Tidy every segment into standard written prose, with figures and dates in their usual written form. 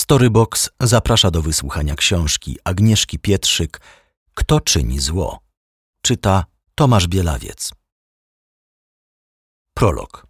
Storybox zaprasza do wysłuchania książki Agnieszki Pietrzyk „Kto czyni zło?” Czyta Tomasz Bielawiec. Prolog.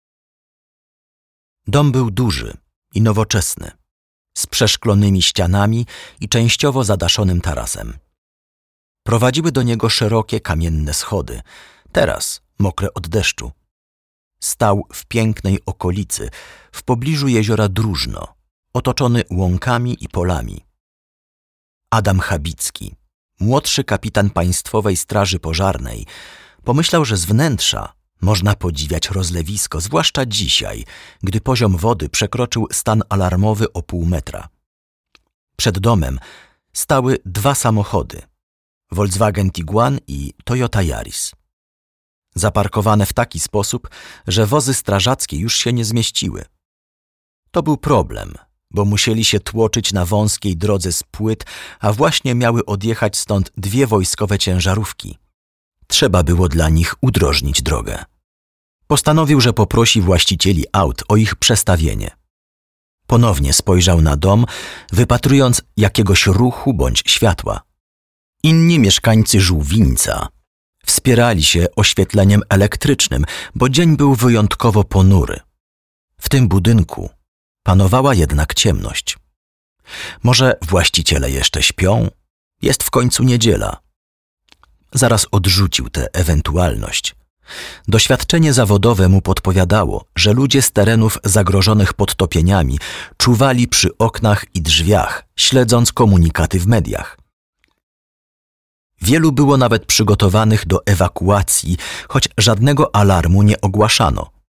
Dom był duży i nowoczesny, z przeszklonymi ścianami i częściowo zadaszonym tarasem. Prowadziły do niego szerokie kamienne schody, teraz mokre od deszczu. Stał w pięknej okolicy, w pobliżu jeziora Dróżno, otoczony łąkami i polami. Adam Chabicki, młodszy kapitan Państwowej Straży Pożarnej, pomyślał, że z wnętrza można podziwiać rozlewisko, zwłaszcza dzisiaj, gdy poziom wody przekroczył stan alarmowy o pół metra. Przed domem stały dwa samochody, Volkswagen Tiguan i Toyota Yaris. Zaparkowane w taki sposób, że wozy strażackie już się nie zmieściły. To był problem, bo musieli się tłoczyć na wąskiej drodze z płyt, a właśnie miały odjechać stąd dwie wojskowe ciężarówki. Trzeba było dla nich udrożnić drogę. Postanowił, że poprosi właścicieli aut o ich przestawienie. Ponownie spojrzał na dom, wypatrując jakiegoś ruchu bądź światła. Inni mieszkańcy Żółwińca wspierali się oświetleniem elektrycznym, bo dzień był wyjątkowo ponury. W tym budynku panowała jednak ciemność. Może właściciele jeszcze śpią? Jest w końcu niedziela. Zaraz odrzucił tę ewentualność. Doświadczenie zawodowe mu podpowiadało, że ludzie z terenów zagrożonych podtopieniami czuwali przy oknach i drzwiach, śledząc komunikaty w mediach. Wielu było nawet przygotowanych do ewakuacji, choć żadnego alarmu nie ogłaszano.